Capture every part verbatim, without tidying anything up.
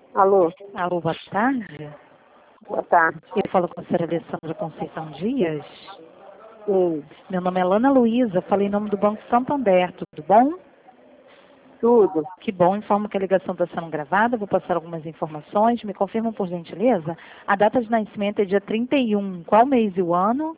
Alô, Alô, boa tarde. boa tarde. Eu falo com a senhora Alessandra Conceição Dias. Sim, Meu nome é Lana Luísa, falei em nome do Banco Santander, tudo bom? tudo. Que bom, informo que a ligação está sendo gravada, vou passar algumas informações, me confirmam por gentileza. A data de nascimento é dia trinta e um, qual mês e o ano?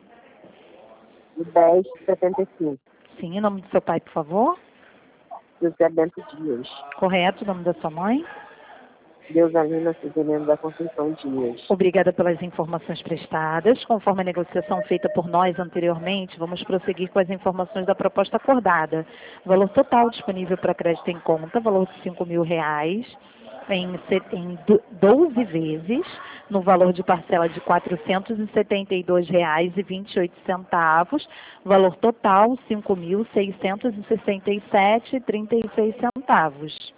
De dez de setenta e cinco. Sim, o nome do seu pai, por favor. José Bento Dias. Correto, o nome da sua mãe. Deusalina Suzilene da Conceição Dias. Obrigada pelas informações prestadas. Conforme a negociação feita por nós anteriormente, vamos prosseguir com as informações da proposta acordada. Valor total disponível para crédito em conta, valor de cinco mil reais, em, se- em do- doze vezes, no valor de parcela de quatrocentos e setenta e dois reais e vinte e oito centavos, valor total cinco mil seiscentos e sessenta e sete reais e trinta e seis centavos.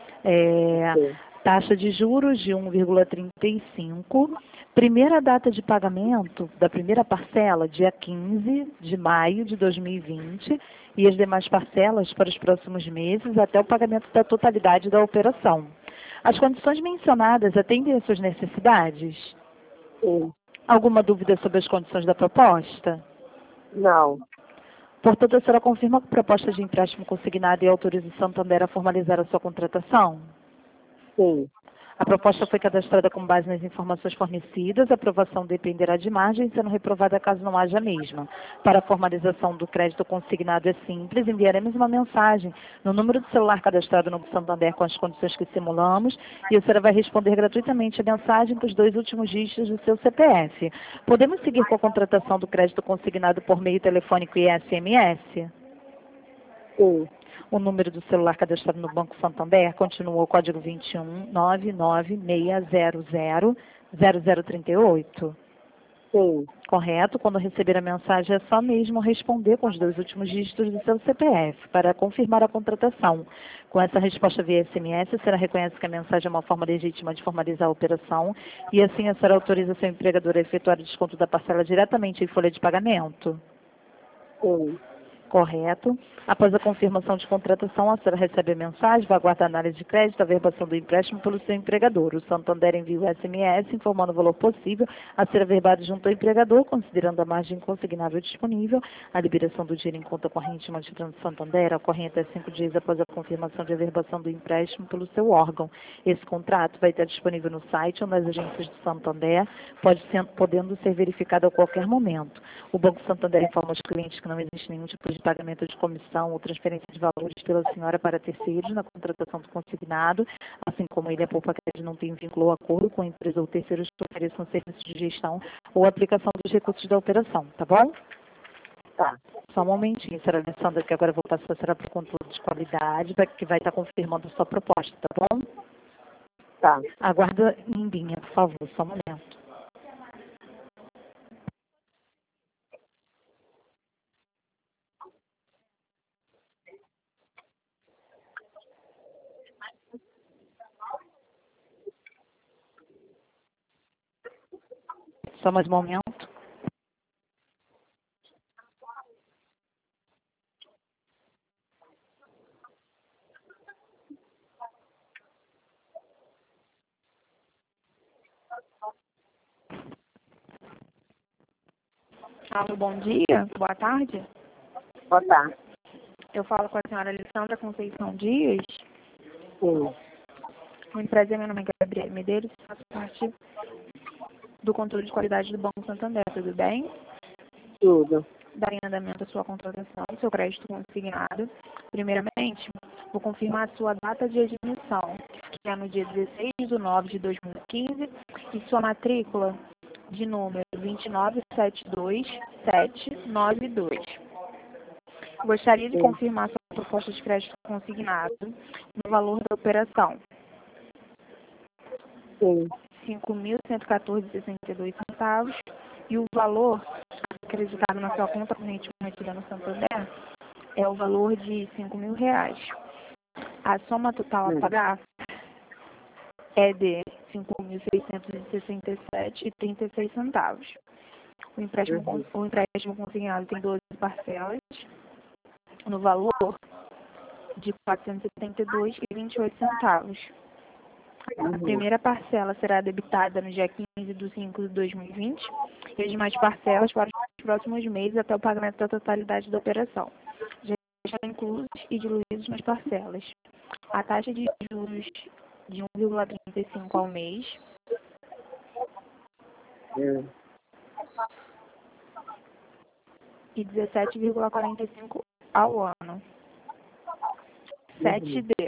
É, Sim. taxa de juros de um vírgula trinta e cinco. Primeira data de pagamento da primeira parcela, dia quinze de maio de dois mil e vinte, e as demais parcelas para os próximos meses até o pagamento da totalidade da operação. As condições mencionadas atendem às suas necessidades? Sim. Alguma dúvida sobre as condições da proposta? Não. Portanto, a senhora confirma que a proposta de empréstimo consignado e autoriza o Santander a formalizar a sua contratação? Sim. A proposta foi cadastrada com base nas informações fornecidas. A aprovação dependerá de margem, sendo reprovada caso não haja a mesma. Para a formalização do crédito consignado é simples. Enviaremos uma mensagem no número de celular cadastrado no Santander com as condições que simulamos e a senhora vai responder gratuitamente a mensagem com os dois últimos dígitos do seu C P F. Podemos seguir com a contratação do crédito consignado por meio telefônico e S M S? Sim. O número do celular cadastrado no Banco Santander continua o código vinte e um, nove nove seis zero zero, zero zero três oito. Sim. Correto? Quando receber a mensagem, é só mesmo responder com os dois últimos dígitos do seu C P F para confirmar a contratação. Com essa resposta via S M S, a senhora reconhece que a mensagem é uma forma legítima de formalizar a operação e assim a senhora autoriza seu empregador a efetuar o desconto da parcela diretamente em folha de pagamento. Sim. Correto. Após a confirmação de contratação, a senhora recebe a mensagem, vai aguardar a análise de crédito, a verbação do empréstimo pelo seu empregador. O Santander envia o S M S informando o valor possível a ser averbado junto ao empregador, considerando a margem consignável disponível, a liberação do dinheiro em conta corrente mantida no Santander, ocorre até cinco dias após a confirmação de averbação do empréstimo pelo seu órgão. Esse contrato vai estar disponível no site ou nas agências do Santander, pode ser, podendo ser verificado a qualquer momento. O Banco Santander informa aos clientes que não existe nenhum tipo de pagamento de comissão ou transferência de valores pela senhora para terceiros na contratação do consignado, assim como ele, a Poupa Crédito, não tem vínculo ou acordo com a empresa ou terceiros que ofereçam serviços de gestão ou aplicação dos recursos da operação, tá bom? Tá. Só um momentinho, senhora Alessandra, que agora eu vou passar a senhora para o controle de qualidade, pra- que vai estar confirmando a sua proposta, tá bom? Tá. Aguarda em linha, por favor, só um momento. Só mais um momento. Alô, bom dia, boa tarde. Boa tarde. Eu falo com a senhora Alessandra Conceição Dias. Sim. Muito prazer, meu nome é Gabriela Medeiros, faço parte do controle de qualidade do Banco Santander, tudo bem? Tudo. Darei andamento à sua contratação, seu crédito consignado. Primeiramente, vou confirmar a sua data de admissão, que é no dia dezesseis de nove de dois mil e quinze, e sua matrícula de número vinte nove sete dois sete nove dois. Gostaria de Sim. confirmar sua proposta de crédito consignado no valor da operação, Sim. cinco mil cento e quatorze reais e sessenta e dois centavos, e o valor acreditado na sua conta corrente mantida no Santander é o valor de cinco mil reais. A soma total a Sim. pagar é de cinco mil seiscentos e sessenta e sete reais e trinta e seis centavos. O empréstimo, Uhum. o empréstimo consignado tem doze parcelas, no valor de quatrocentos e setenta e dois reais e vinte e oito centavos. A Uhum. primeira parcela será debitada no dia quinze de cinco de dois mil e vinte e as demais parcelas para os próximos meses até o pagamento da totalidade da operação, já estão inclusos e diluídos nas parcelas. A taxa de juros de um vírgula trinta e cinco ao mês Hum. e dezessete vírgula quarenta e cinco ao ano. sete D,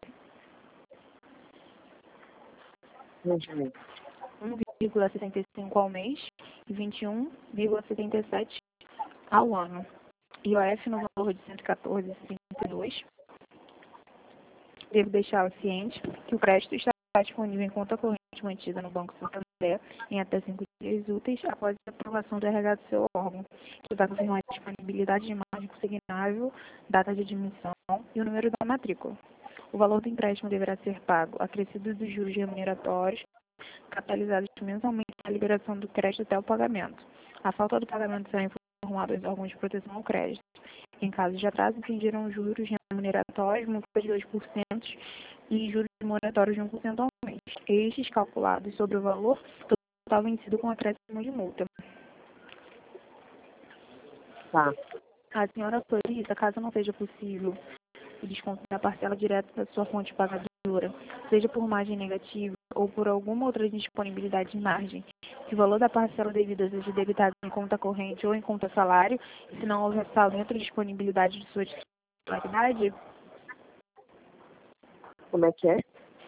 Uhum. um vírgula sessenta e cinco ao mês e vinte e um vírgula setenta e sete ao ano. I O F no valor de cento e quatorze vírgula trinta e dois. Devo deixar o ciente que o crédito está disponível em conta corrente mantida no Banco Santander em até cinco dias úteis após a aprovação do R H do seu órgão, que vai confirmar a disponibilidade de margem consignável, data de admissão e o número da matrícula. O valor do empréstimo deverá ser pago, acrescido dos juros remuneratórios, capitalizados mensalmente na liberação do crédito até o pagamento. A falta do pagamento será informado aos órgãos de proteção ao crédito. Em caso de atraso, incidirão juros remuneratórios, multas de dois por cento e juros moratórios de um por cento ao mês. Estes calculados sobre o valor total vencido com acréscimo de multa. Tá. A senhora autoriza, caso não seja possível o desconto da parcela direta da sua fonte pagadora, seja por margem negativa ou por alguma outra disponibilidade de margem, que o valor da parcela devida seja debitado em conta corrente ou em conta salário, e se não houver saldo entre a disponibilidade de sua titularidade, Como é que é?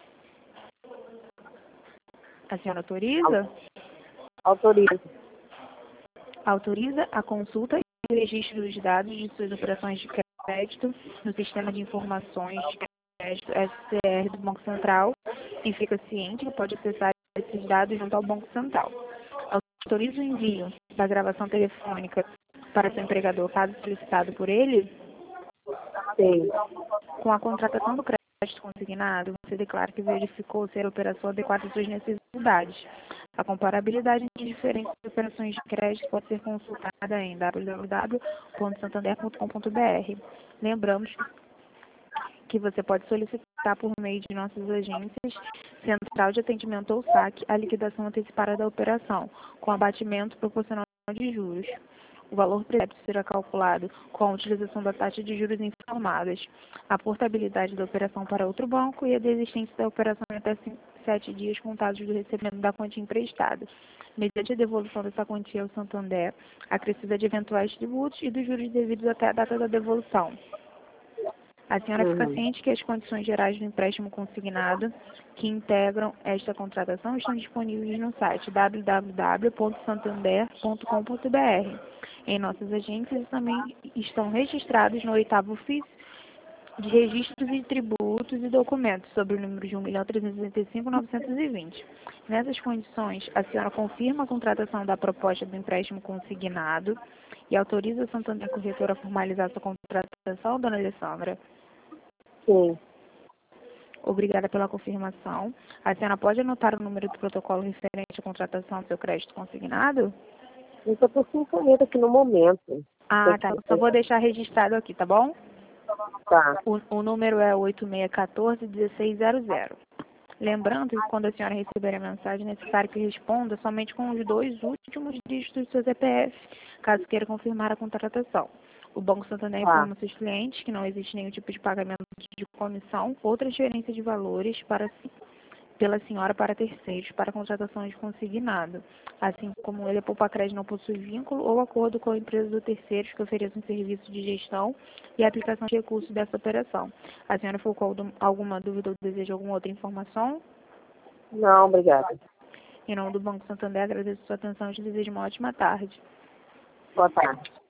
a senhora autoriza? Autoriza. Autoriza a consulta e o registro dos dados de suas operações de crédito no Sistema de Informações de Crédito S C R do Banco Central e fica ciente que pode acessar esses dados junto ao Banco Central. Autoriza o envio da gravação telefônica para seu empregador, caso solicitado por ele. Sim. Com a contratação do crédito consignado, você declara que verificou ser a operação adequada às suas necessidades. A comparabilidade de diferentes operações de crédito pode ser consultada em w w w ponto santander ponto com ponto b r. Lembramos que você pode solicitar por meio de nossas agências, Central de Atendimento ou saque, a liquidação antecipada da operação, com abatimento proporcional de juros. O valor prévio será calculado com a utilização da taxa de juros informadas, a portabilidade da operação para outro banco e a desistência da operação em até sete dias contados do recebimento da quantia emprestada, mediante a devolução dessa quantia ao Santander, acrescida de eventuais tributos e dos juros devidos até a data da devolução. A senhora fica Uhum. ciente que as condições gerais do empréstimo consignado que integram esta contratação estão disponíveis no site w w w ponto santander ponto com ponto b r. Em nossas agências também estão registrados no oitavo ofício de registros e tributos e documentos sobre o número de um milhão trezentos e sessenta e cinco mil novecentos e vinte. Nessas condições, a senhora confirma a contratação da proposta do empréstimo consignado e autoriza a Santander Corretora a formalizar sua contratação, dona Alessandra? Sim. Obrigada pela confirmação. A senhora pode anotar o número do protocolo referente à contratação do seu crédito consignado? Eu estou por sem caneta aqui no momento. Ah, tá. Só vou deixar registrado aqui, tá bom? Tá. O, o número é oito seis um quatro, um seis zero zero. Lembrando que quando a senhora receber a mensagem, é necessário que responda somente com os dois últimos dígitos do seu C P F, caso queira confirmar a contratação. O Banco Santander Tá. informa seus clientes que não existe nenhum tipo de pagamento de comissão ou transferência de valores para, pela senhora para terceiros para contratação de consignado, assim como ele, a Poupa-Crédito não possui vínculo ou acordo com a empresa do terceiro que ofereça um serviço de gestão e aplicação de recursos dessa operação. A senhora ficou com alguma dúvida ou deseja alguma outra informação? Não, obrigada. Em nome do Banco Santander, agradeço a sua atenção e te desejo uma ótima tarde. Boa tarde.